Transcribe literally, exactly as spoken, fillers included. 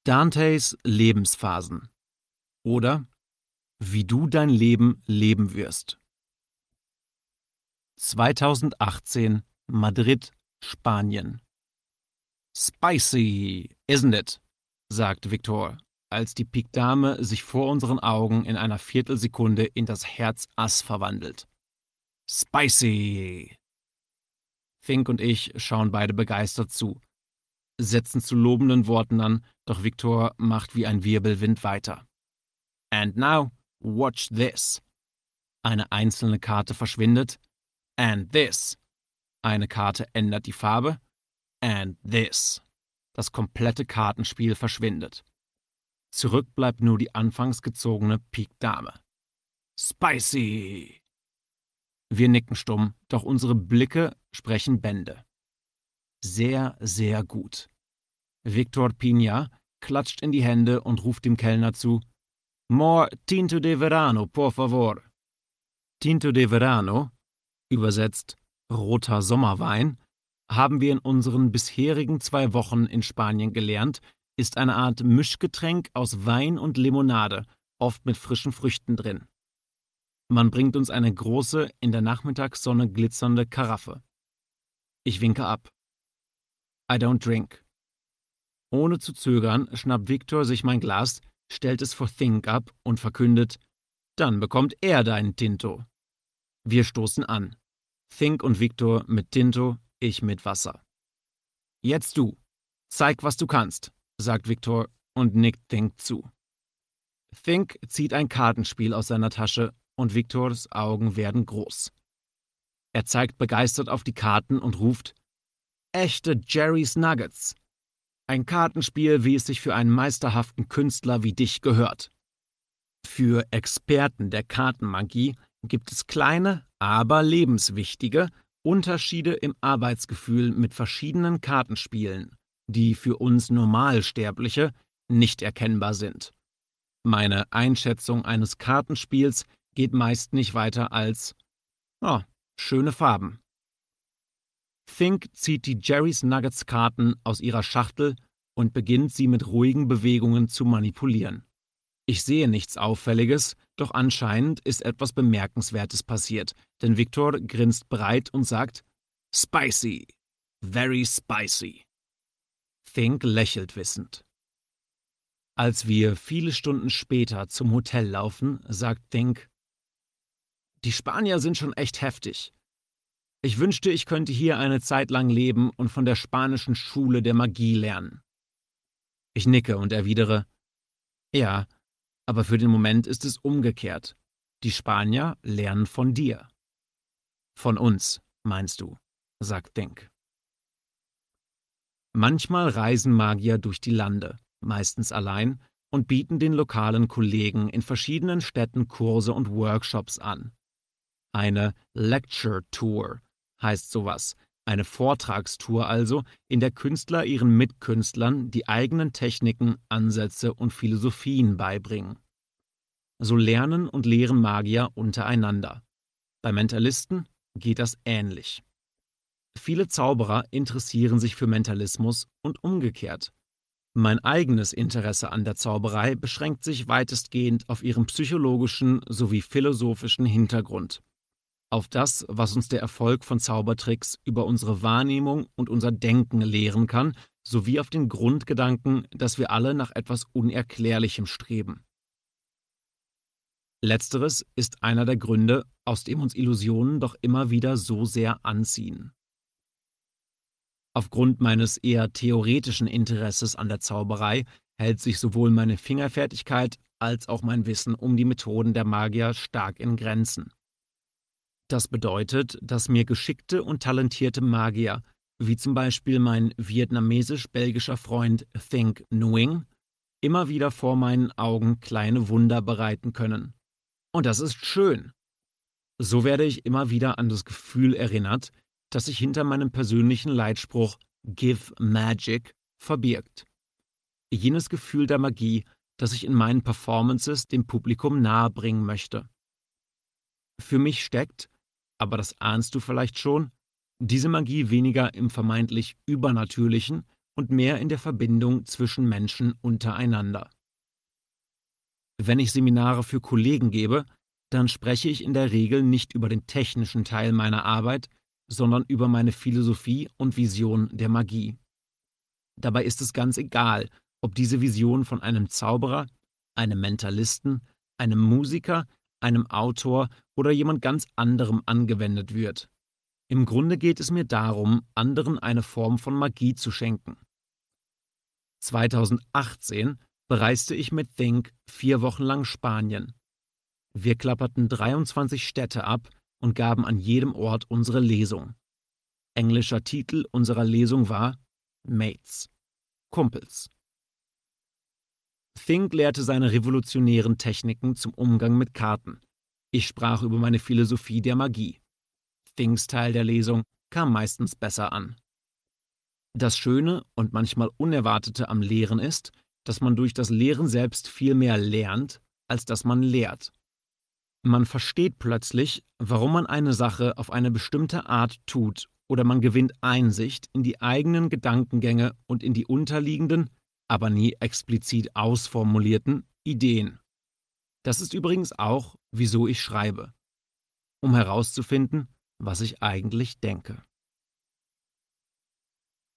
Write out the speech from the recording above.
Dantes Lebensphasen oder Wie du dein Leben leben wirst. zweitausendachtzehn, Madrid, Spanien. Spicy, isn't it? Sagt Victor, als die Pik Dame sich vor unseren Augen in einer Viertelsekunde in das Herz Ass verwandelt. Spicy! Fink und ich schauen beide begeistert zu, setzen zu lobenden Worten an, doch Victor macht wie ein Wirbelwind weiter. And now, watch this. Eine einzelne Karte verschwindet. And this. Eine Karte ändert die Farbe. And this. Das komplette Kartenspiel verschwindet. Zurück bleibt nur die anfangs gezogene Pik Dame. Spicy! Wir nicken stumm, doch unsere Blicke sprechen Bände. Sehr, sehr gut. Victor Piña klatscht in die Hände und ruft dem Kellner zu: More Tinto de Verano, por favor. Tinto de Verano, übersetzt roter Sommerwein, haben wir in unseren bisherigen zwei Wochen in Spanien gelernt, ist eine Art Mischgetränk aus Wein und Limonade, oft mit frischen Früchten drin. Man bringt uns eine große, in der Nachmittagssonne glitzernde Karaffe. Ich winke ab. I don't drink. Ohne zu zögern schnappt Victor sich mein Glas, stellt es vor Think ab und verkündet: Dann bekommt er deinen Tinto. Wir stoßen an. Think und Victor mit Tinto, ich mit Wasser. Jetzt du. Zeig, was du kannst, sagt Victor und nickt Think zu. Think zieht ein Kartenspiel aus seiner Tasche und Victors Augen werden groß. Er zeigt begeistert auf die Karten und ruft: Echte Jerry's Nuggets. Ein Kartenspiel, wie es sich für einen meisterhaften Künstler wie dich gehört. Für Experten der Kartenmagie gibt es kleine, aber lebenswichtige Unterschiede im Arbeitsgefühl mit verschiedenen Kartenspielen, die für uns Normalsterbliche nicht erkennbar sind. Meine Einschätzung eines Kartenspiels geht meist nicht weiter als: Oh, schöne Farben. Think zieht die Jerry's Nuggets Karten aus ihrer Schachtel und beginnt sie mit ruhigen Bewegungen zu manipulieren. Ich sehe nichts Auffälliges, doch anscheinend ist etwas Bemerkenswertes passiert, denn Victor grinst breit und sagt: Spicy, very spicy. Think lächelt wissend. Als wir viele Stunden später zum Hotel laufen, sagt Think: Die Spanier sind schon echt heftig. Ich wünschte, ich könnte hier eine Zeit lang leben und von der spanischen Schule der Magie lernen. Ich nicke und erwidere: Ja, aber für den Moment ist es umgekehrt. Die Spanier lernen von dir. Von uns, meinst du, sagt Think. Manchmal reisen Magier durch die Lande, meistens allein, und bieten den lokalen Kollegen in verschiedenen Städten Kurse und Workshops an. Eine Lecture Tour heißt sowas, eine Vortragstour also, in der Künstler ihren Mitkünstlern die eigenen Techniken, Ansätze und Philosophien beibringen. So lernen und lehren Magier untereinander. Bei Mentalisten geht das ähnlich. Viele Zauberer interessieren sich für Mentalismus und umgekehrt. Mein eigenes Interesse an der Zauberei beschränkt sich weitestgehend auf ihren psychologischen sowie philosophischen Hintergrund. Auf das, was uns der Erfolg von Zaubertricks über unsere Wahrnehmung und unser Denken lehren kann, sowie auf den Grundgedanken, dass wir alle nach etwas Unerklärlichem streben. Letzteres ist einer der Gründe, aus dem uns Illusionen doch immer wieder so sehr anziehen. Aufgrund meines eher theoretischen Interesses an der Zauberei hält sich sowohl meine Fingerfertigkeit als auch mein Wissen um die Methoden der Magier stark in Grenzen. Das bedeutet, dass mir geschickte und talentierte Magier, wie zum Beispiel mein vietnamesisch-belgischer Freund Think Nguyen, immer wieder vor meinen Augen kleine Wunder bereiten können. Und das ist schön. So werde ich immer wieder an das Gefühl erinnert, das sich hinter meinem persönlichen Leitspruch Give Magic verbirgt. Jenes Gefühl der Magie, das ich in meinen Performances dem Publikum nahebringen möchte. Für mich steckt, aber das ahnst du vielleicht schon, diese Magie weniger im vermeintlich Übernatürlichen, und mehr in der Verbindung zwischen Menschen untereinander. Wenn ich Seminare für Kollegen gebe, dann spreche ich in der Regel nicht über den technischen Teil meiner Arbeit, sondern über meine Philosophie und Vision der Magie. Dabei ist es ganz egal, ob diese Vision von einem Zauberer, einem Mentalisten, einem Musiker, einem Autor oder jemand ganz anderem angewendet wird. Im Grunde geht es mir darum, anderen eine Form von Magie zu schenken. zweitausendachtzehn bereiste ich mit Think vier Wochen lang Spanien. Wir klapperten dreiundzwanzig Städte ab und gaben an jedem Ort unsere Lesung. Englischer Titel unserer Lesung war Mates, Kumpels. Think lehrte seine revolutionären Techniken zum Umgang mit Karten. Ich sprach über meine Philosophie der Magie. Thinks Teil der Lesung kam meistens besser an. Das Schöne und manchmal Unerwartete am Lehren ist, dass man durch das Lehren selbst viel mehr lernt, als dass man lehrt. Man versteht plötzlich, warum man eine Sache auf eine bestimmte Art tut, oder man gewinnt Einsicht in die eigenen Gedankengänge und in die unterliegenden, aber nie explizit ausformulierten Ideen. Das ist übrigens auch, wieso ich schreibe, um herauszufinden, was ich eigentlich denke.